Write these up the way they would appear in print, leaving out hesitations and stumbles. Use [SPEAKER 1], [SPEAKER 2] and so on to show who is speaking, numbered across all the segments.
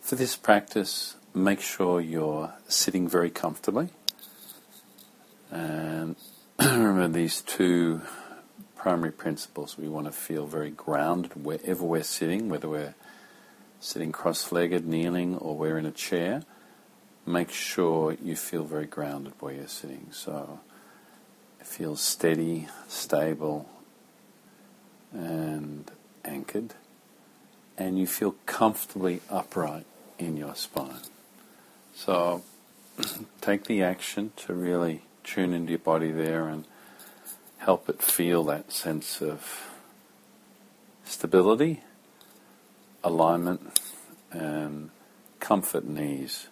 [SPEAKER 1] For this practice, make sure you're sitting very comfortably. And remember these two primary principles. We want to feel very grounded wherever we're sitting, whether we're sitting cross-legged, kneeling, or we're in a chair. Make sure you feel very grounded where you're sitting. So it feels steady, stable, and anchored. And you feel comfortably upright in your spine. So take the action to really tune into your body there and help it feel that sense of stability, alignment, and comfort and ease.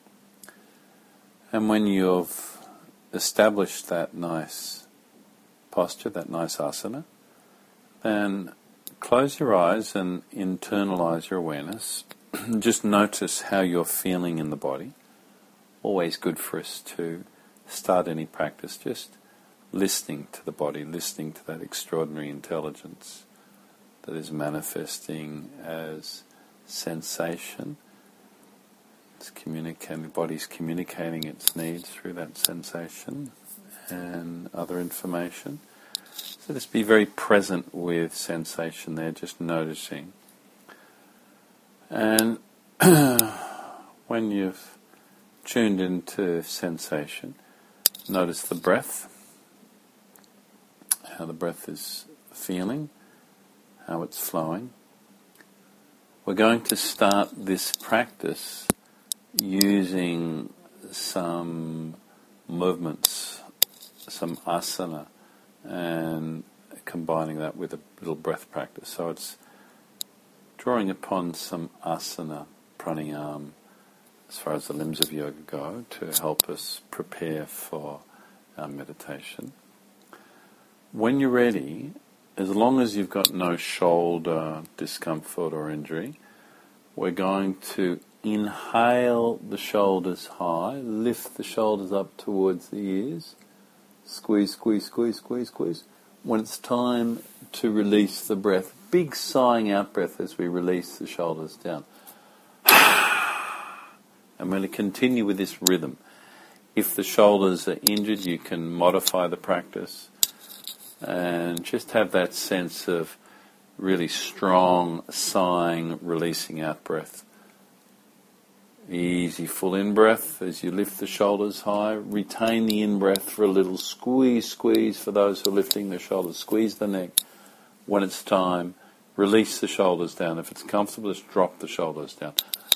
[SPEAKER 1] And when you've established that nice posture, that nice asana, then close your eyes and internalize your awareness. Just notice how you're feeling in the body. Always good for us to start any practice just listening to the body, listening to that extraordinary intelligence that is manifesting as sensation. The body's communicating its needs through that sensation and other information. So just be very present with sensation there, just noticing. And when you've tuned into sensation, notice the breath, how the breath is feeling, how it's flowing. We're going to start this practice using some movements, some asana, and combining that with a little breath practice. So it's drawing upon some asana, pranayama, as far as the limbs of yoga go, to help us prepare for our meditation. When you're ready, as long as you've got no shoulder discomfort or injury, we're going to inhale the shoulders high, lift the shoulders up towards the ears, squeeze, squeeze, squeeze, squeeze, squeeze. When it's time to release the breath, big sighing out breath as we release the shoulders down. I'm going to continue with this rhythm. If the shoulders are injured, you can modify the practice and just have that sense of really strong sighing, releasing out breath. Easy full in-breath as you lift the shoulders high. Retain the in-breath for a little. Squeeze, squeeze for those who are lifting the shoulders. Squeeze the neck. When it's time, release the shoulders down. If it's comfortable, just drop the shoulders down.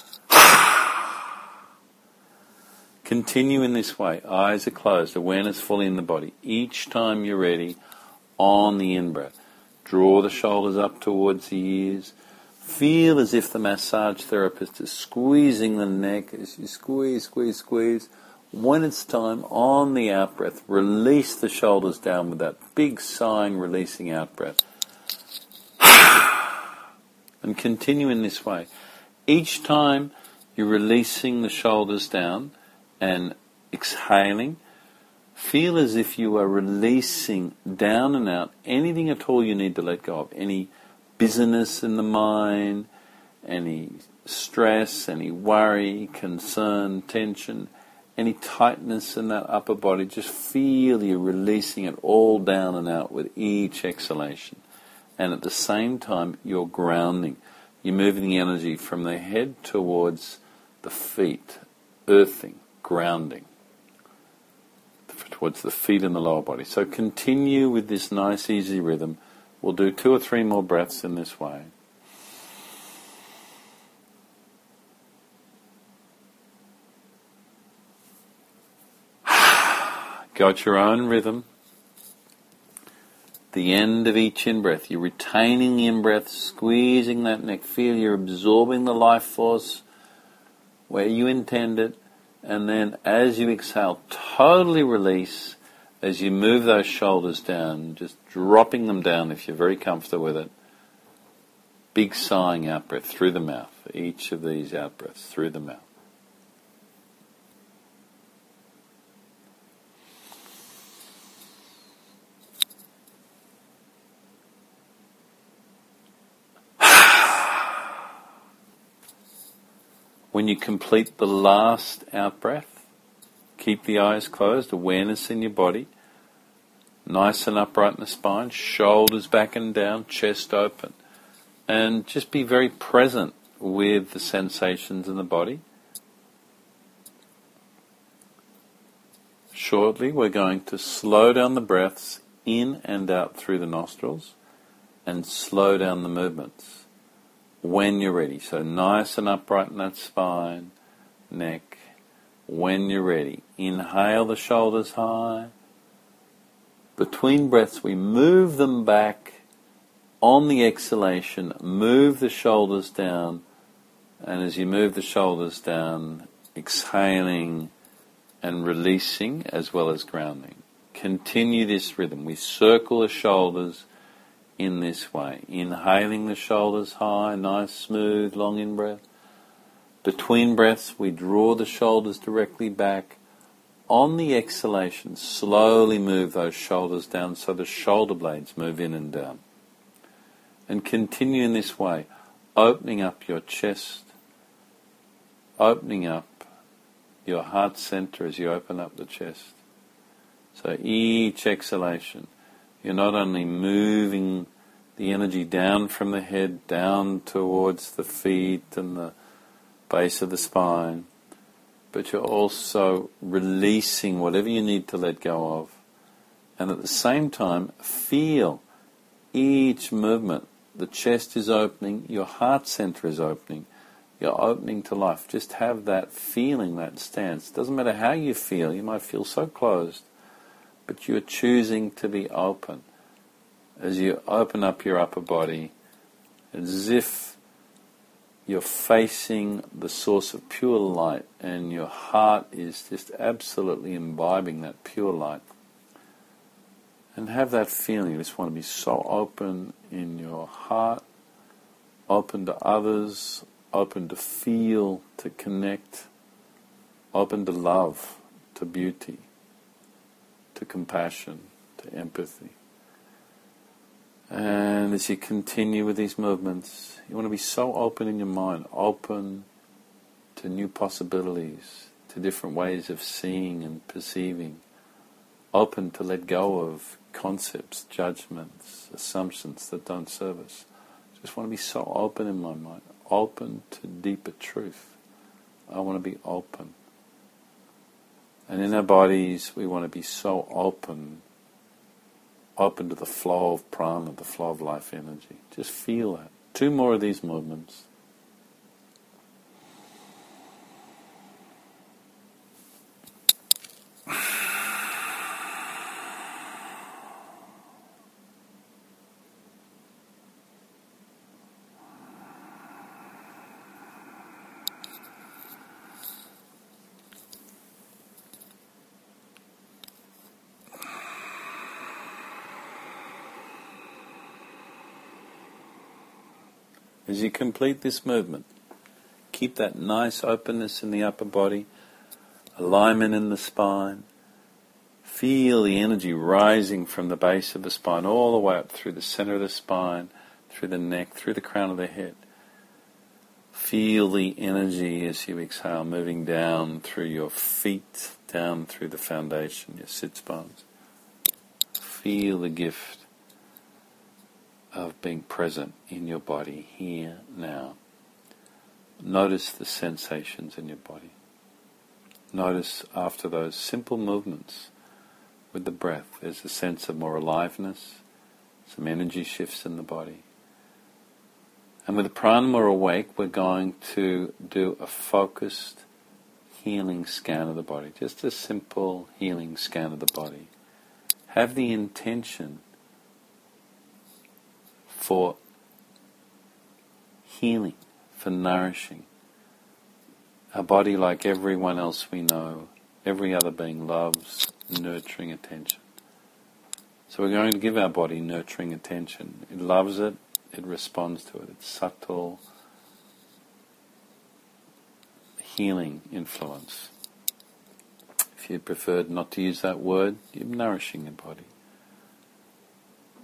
[SPEAKER 1] Continue in this way. Eyes are closed. Awareness fully in the body. Each time you're ready, on the in-breath, draw the shoulders up towards the ears. Feel as if the massage therapist is squeezing the neck as you squeeze, squeeze, squeeze. When it's time, on the out-breath, release the shoulders down with that big sighing, releasing out-breath. And continue in this way. Each time you're releasing the shoulders down and exhaling, feel as if you are releasing down and out anything at all you need to let go of. Any busyness in the mind, any stress, any worry, concern, tension, any tightness in that upper body. Just feel you're releasing it all down and out with each exhalation. And at the same time, you're grounding. You're moving the energy from the head towards the feet, earthing, grounding, towards the feet and the lower body. So continue with this nice, easy rhythm. We'll do 2 or 3 more breaths in this way. Go at your own rhythm. The end of each in-breath, you're retaining the in-breath, squeezing that neck. Feel you're absorbing the life force where you intend it. And then as you exhale, totally release as you move those shoulders down, just dropping them down if you're very comfortable with it. Big sighing out-breath through the mouth. Each of these out-breaths through the mouth. When you complete the last out-breath, keep the eyes closed, awareness in your body, nice and upright in the spine, shoulders back and down, chest open. And just be very present with the sensations in the body. Shortly, we're going to slow down the breaths in and out through the nostrils and slow down the movements when you're ready. So nice and upright in that spine, neck. When you're ready, inhale the shoulders high. Between breaths, we move them back. On the exhalation, move the shoulders down. And as you move the shoulders down, exhaling and releasing as well as grounding. Continue this rhythm. We circle the shoulders in this way. Inhaling the shoulders high, nice, smooth, long in-breath. Between breaths, we draw the shoulders directly back. On the exhalation, slowly move those shoulders down so the shoulder blades move in and down. And continue in this way, opening up your chest, opening up your heart center as you open up the chest. So each exhalation, you're not only moving the energy down from the head, down towards the feet and the base of the spine, but you're also releasing whatever you need to let go of. And at the same time, feel each movement. The chest is opening, your heart center is opening, you're opening to life. Just have that feeling, that stance. It doesn't matter how you feel. You might feel so closed, but you're choosing to be open. As you open up your upper body, as if you're facing the source of pure light and your heart is just absolutely imbibing that pure light. And have that feeling. You just want to be so open in your heart, open to others, open to feel, to connect, open to love, to beauty, to compassion, to empathy. And as you continue with these movements, you want to be so open in your mind, open to new possibilities, to different ways of seeing and perceiving, open to let go of concepts, judgments, assumptions that don't serve us. Just want to be so open in my mind, open to deeper truth. I want to be open. And in our bodies, we want to be so open to the flow of prana, the flow of life energy. Just feel that. 2 more of these movements. As you complete this movement, keep that nice openness in the upper body, alignment in the spine. Feel the energy rising from the base of the spine all the way up through the center of the spine, through the neck, through the crown of the head. Feel the energy as you exhale, moving down through your feet, down through the foundation, your sit bones. Feel the gift of being present in your body here now. Notice the sensations in your body. Notice after those simple movements with the breath, there's a sense of more aliveness, some energy shifts in the body. And with the prana more awake, we're going to do a focused healing scan of the body. Just a simple healing scan of the body. Have the intention for healing, for nourishing. Our body, like everyone else we know, every other being, loves nurturing attention. So we're going to give our body nurturing attention. It loves it, it responds to it. It's subtle, healing influence. If you preferred not to use that word, you're nourishing your body.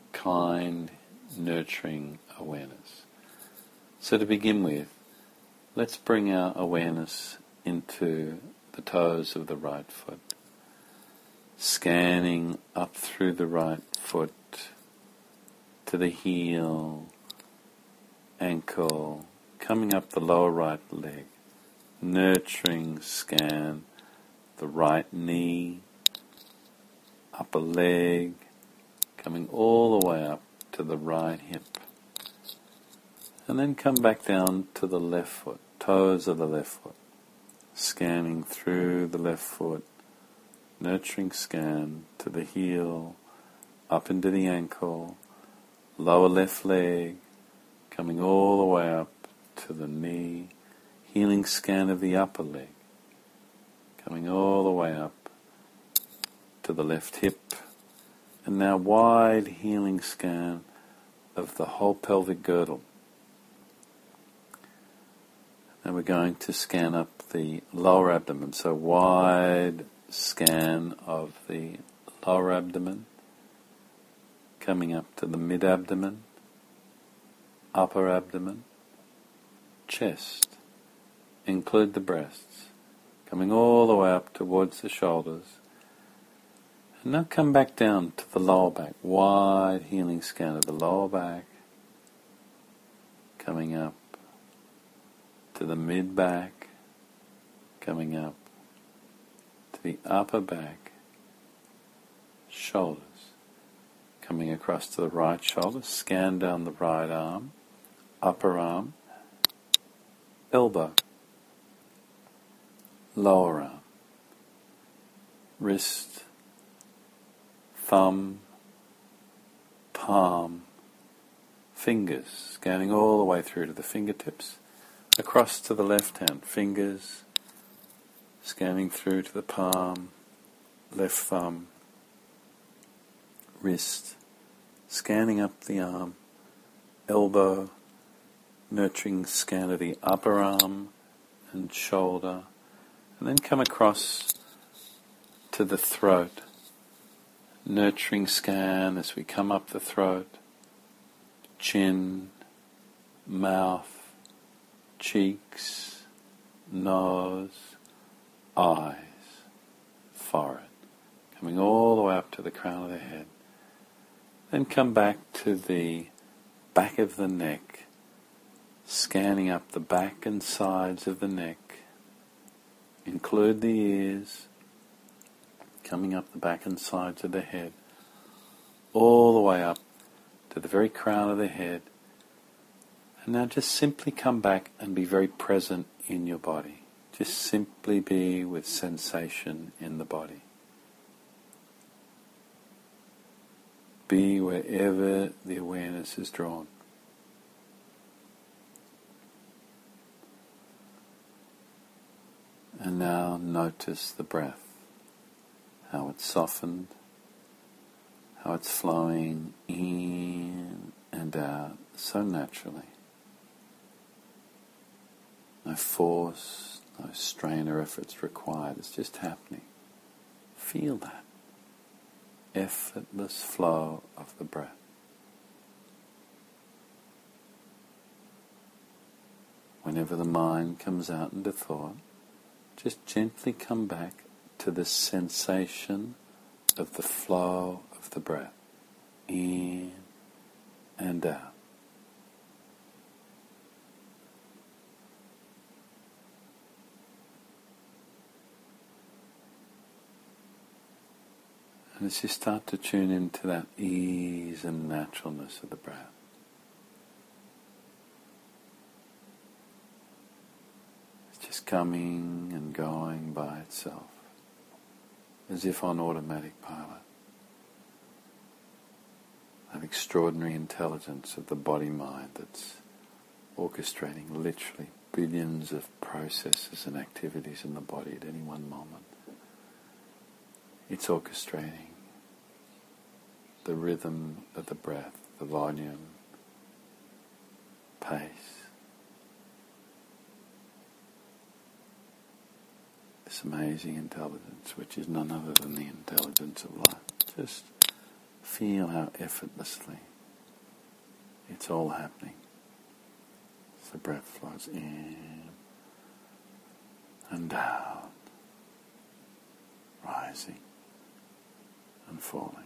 [SPEAKER 1] Kind, nurturing awareness. So to begin with, let's bring our awareness into the toes of the right foot, scanning up through the right foot to the heel, ankle, coming up the lower right leg, nurturing scan the right knee, upper leg, coming all the way up to the right hip. And then come back down to the left foot, toes of the left foot, scanning through the left foot, nurturing scan to the heel, up into the ankle, lower left leg, coming all the way up to the knee, healing scan of the upper leg, coming all the way up to the left hip, and now wide healing scan of the whole pelvic girdle. And we're going to scan up the lower abdomen, so wide scan of the lower abdomen, coming up to the mid-abdomen, upper abdomen, chest, include the breasts, coming all the way up towards the shoulders. And now come back down to the lower back, wide healing scan of the lower back, coming up to the mid-back, coming up to the upper back, shoulders, coming across to the right shoulder, scan down the right arm, upper arm, elbow, lower arm, wrist, thumb, palm, fingers, scanning all the way through to the fingertips, across to the left hand, fingers, scanning through to the palm, left thumb, wrist, scanning up the arm, elbow, nurturing scan of the upper arm and shoulder, and then come across to the throat, nurturing scan as we come up the throat, chin, mouth, cheeks, nose, eyes, forehead, coming all the way up to the crown of the head. Then come back to the back of the neck, scanning up the back and sides of the neck, include the ears, coming up the back and sides of the head, all the way up to the very crown of the head. And now just simply come back and be very present in your body. Just simply be with sensation in the body. Be wherever the awareness is drawn. And now notice the breath, how it's softened, how it's flowing in and out so naturally. No force, no strain or efforts required. It's just happening. Feel that effortless flow of the breath. Whenever the mind comes out into thought, just gently come back to the sensation of the flow of the breath, in and out. And as you start to tune into that ease and naturalness of the breath, it's just coming and going by itself, as if on automatic pilot. That extraordinary intelligence of the body-mind that's orchestrating literally billions of processes and activities in the body at any one moment. It's orchestrating the rhythm of the breath, the volume, pace. This amazing intelligence, which is none other than the intelligence of life. Just feel how effortlessly it's all happening. As the breath flows in and down, rising and falling.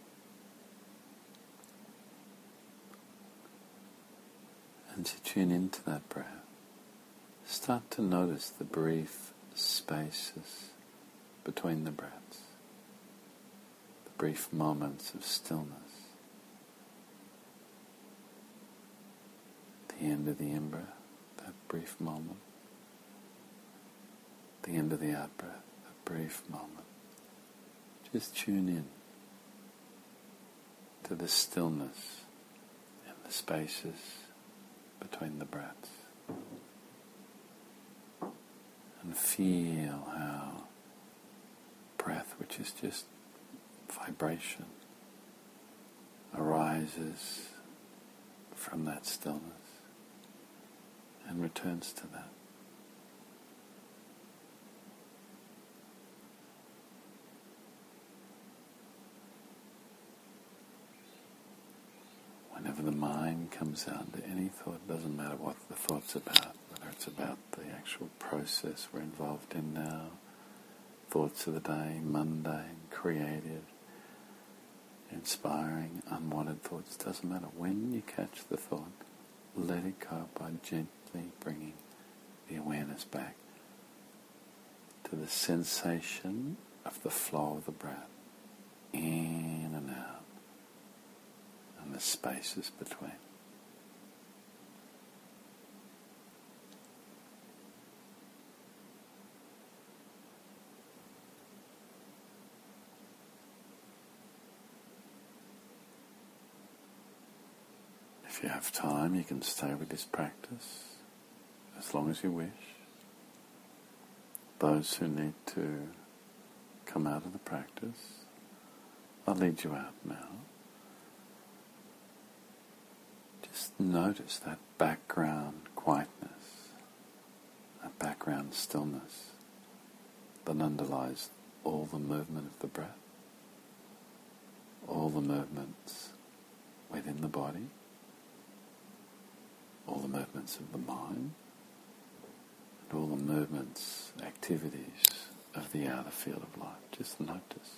[SPEAKER 1] And as you tune into that breath, start to notice the brief spaces between the breaths, the brief moments of stillness. The end of the in-breath, that brief moment. The end of the out-breath, that brief moment. Just tune in to the stillness and the spaces between the breaths. And feel how breath, which is just vibration, arises from that stillness and returns to that. Whenever the mind comes down to any thought, doesn't matter what the thought's about, whether it's about the actual process we're involved in now, thoughts of the day, mundane, creative, inspiring, unwanted thoughts, doesn't matter. When you catch the thought, let it go by gently bringing the awareness back to the sensation of the flow of the breath, in and out, and the spaces between. If you have time, you can stay with this practice as long as you wish. Those who need to come out of the practice, I'll lead you out now. Just notice that background quietness, that background stillness that underlies all the movement of the breath, all the movements within the body, all the movements of the mind, and all the movements, activities of the outer field of life. Just notice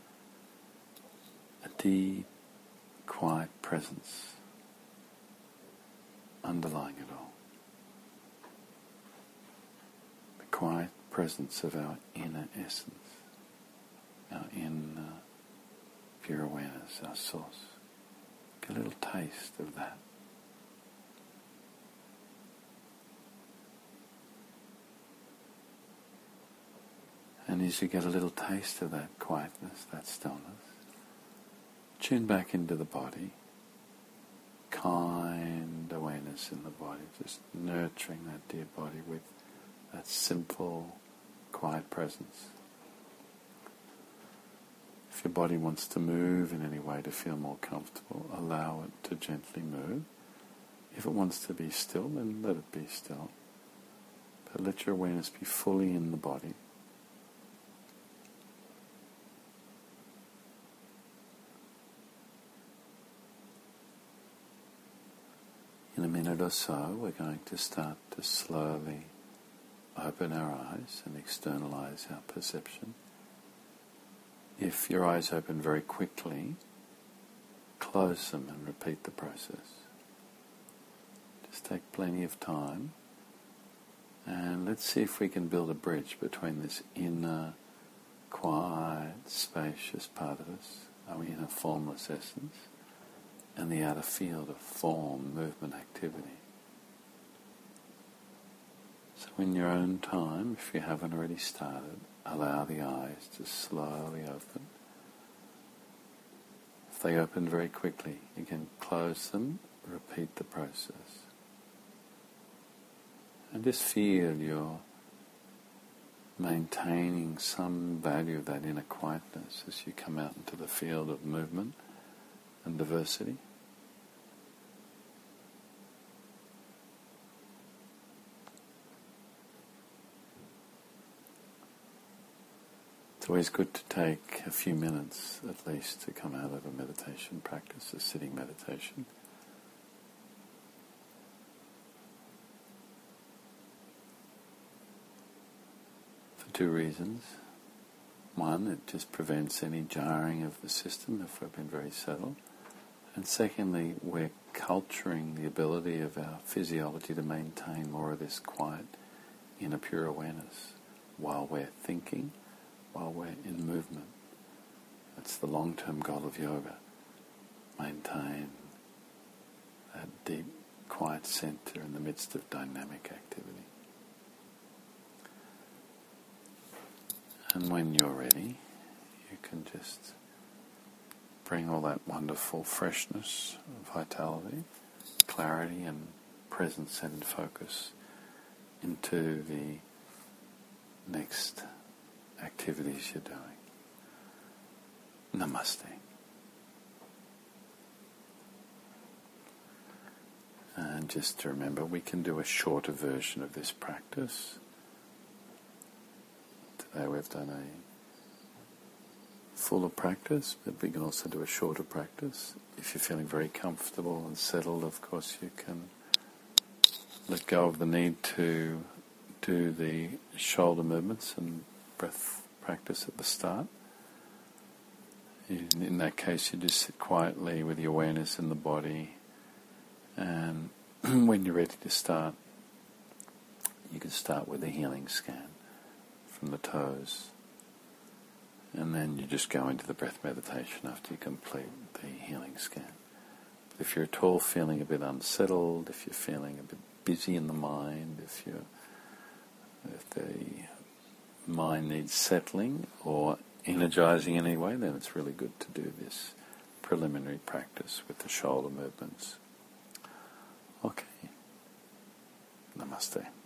[SPEAKER 1] a deep, quiet presence underlying it all. The quiet presence of our inner essence, our inner pure awareness, our source. Get a little taste of that. And as you get a little taste of that quietness, that stillness, tune back into the body, kind awareness in the body, just nurturing that dear body with that simple, quiet presence. If your body wants to move in any way to feel more comfortable, allow it to gently move. If it wants to be still, then let it be still. But let your awareness be fully in the body. In a minute or so, we're going to start to slowly open our eyes and externalize our perception. If your eyes open very quickly, close them and repeat the process. Just take plenty of time, and let's see if we can build a bridge between this inner, quiet, spacious part of us, our inner formless essence, and the outer field of form, movement, activity. So in your own time, if you haven't already started, allow the eyes to slowly open. If they open very quickly, you can close them, repeat the process. And just feel you're maintaining some value of that inner quietness as you come out into the field of movement and diversity. It's always good to take a few minutes at least to come out of a meditation practice, a sitting meditation. for two reasons. One, it just prevents any jarring of the system if we've been very settled. And secondly, we're culturing the ability of our physiology to maintain more of this quiet, inner pure awareness while we're thinking, while we're in movement. That's the long-term goal of yoga. Maintain that deep, quiet center in the midst of dynamic activity. And when you're ready, you can just bring all that wonderful freshness, vitality, clarity and presence and focus into the next activities you're doing. Namaste. And just to remember, we can do a shorter version of this practice. Today we've done a fuller practice, but we can also do a shorter practice. If you're feeling very comfortable and settled, of course you can let go of the need to do the shoulder movements and breath practice at the start. In that case, you just sit quietly with your awareness in the body, and when you're ready to start, you can start with a healing scan from the toes, and then you just go into the breath meditation after you complete the healing scan. But if you're at all feeling a bit unsettled, if you're feeling a bit busy in the mind, if the mind needs settling or energizing in any way, then it's really good to do this preliminary practice with the shoulder movements. Okay. Namaste.